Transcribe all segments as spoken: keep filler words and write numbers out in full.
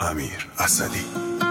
امیر اسدی.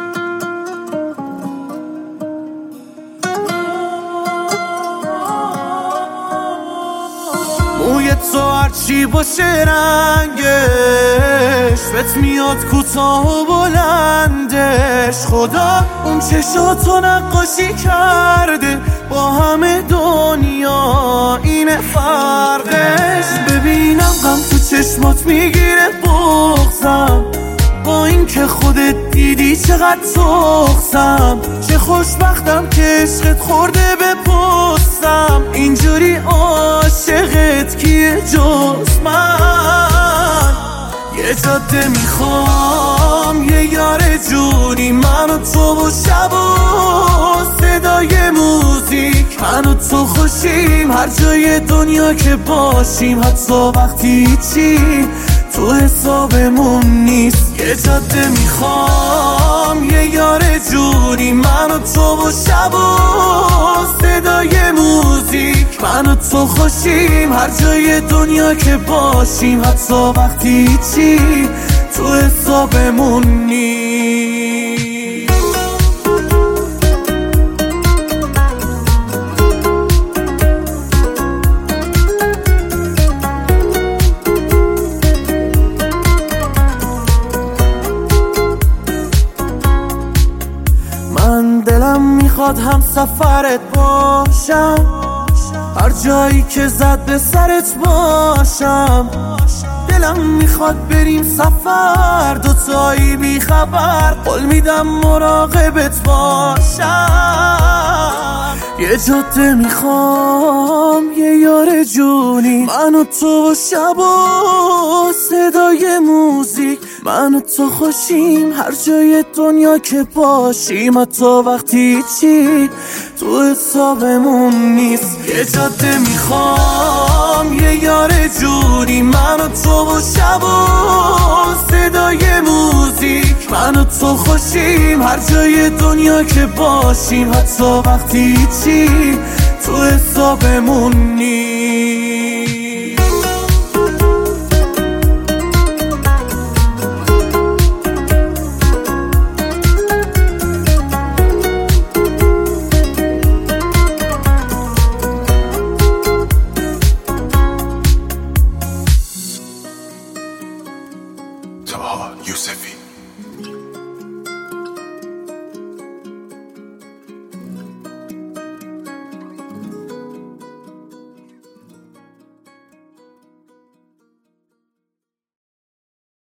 موی تو هرچی باشه رنگش بهت میاد کوتاه و بلندش. خدا اون چشاتو نقاشی کرده با همه دنیا، اینه فرقش. ببینم غم تو چشمات میگیره بغضم، با این که خودت دیدی چقدر سخسم. چه خوشبختم که عشقت خورده به پستم، اینجوری عاشقت کیه جز من. یه جاده میخوام یه یار جونی، من و تو و شب و صدای موزیک. من و تو خوشیم هر جای دنیا که باشیم، حتی وقتی چی تو حسابمون نیست. یه جاده میخوام یه یار جونی، من و تو و شب و صدای موزیک. من و تو خوشیم هر جای دنیا که باشیم، حتی وقتی چی تو حسابمون نیست. من دلم میخواد هم سفرت باشم، هر جایی که زد به سرت باشم. دلم میخواد بریم سفر دوتایی بی خبر، قول میدم مراقبت باشم. یه جاده میخوام یه یار جونی، من و تو و شب و صدای موزیک. من و تو خوشیم هر جای دنیا که باشیم، حتی وقتی چی تو حسابمون نیست. یه جاده میخوام یه یار جونی، من و تو و شب و صدای موزیک. من و تو خوشیم هر جای دنیا که باشیم، حتی وقتی چی تو حسابمون نیست. طاها یوسفی.